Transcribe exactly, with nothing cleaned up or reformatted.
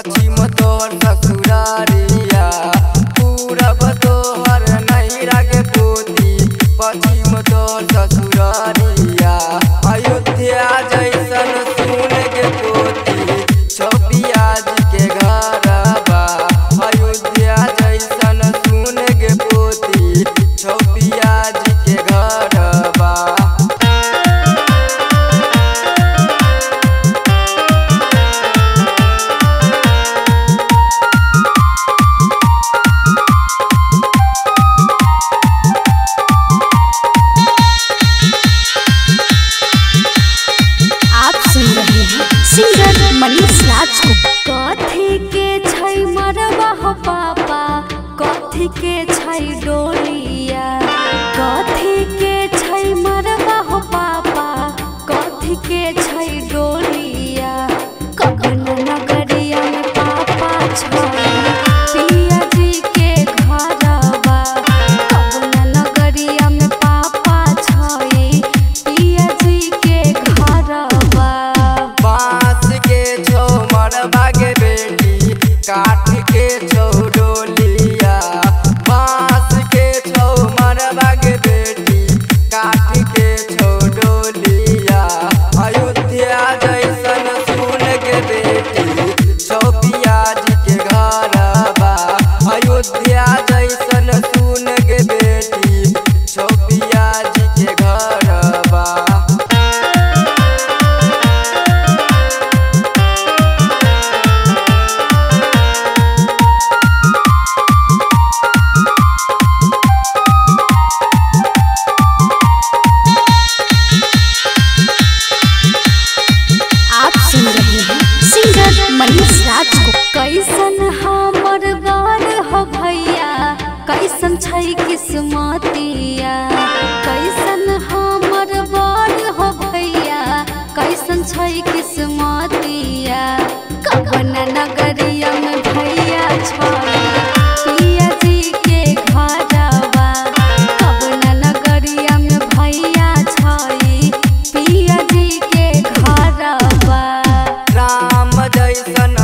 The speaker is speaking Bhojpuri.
पश्चिम तोहर ससुरारिया, पूरब तोहर नैरा के पोती, पश्चिम तोहर ससुरारिया। अयोध्या जैसन सुन के पोती, छपिया जी के घरबा। अयोध्या जैसन सुन के पोती, छपिया जी के घरबा। सिंगर मनीष राज को कथी के छै मरवा हो पापा, कथी के छै डोलिया, कथी के छै मरवा हो पापा, कथी के छै डोलिया। कवन नगरिया में पापा छै पिया जी के घरबा, कवन नगरिया में पापा छै पिया जी के घरबा। काठ के छौ डोलिया, बांस के छौ मरबा के बेटी, काठ के छौ डोलिया। अयोध्या जैसन सुन के बेटी, छपिया जी के घरबा। अयोध्या जैसन सुन के बेटी, छपिया जी के घरबा। मनीष राज को कैसन हमर बार हो भैया, कैसन छै किस्मतिया, कैसन हमर बार हो भैया, कैसन छै किस्मतिया। कवन नगरिया में भैया छै पिया जी के घरबा, कवन नगरिया में भैया छै पिया जी के घरबा। राम जैसन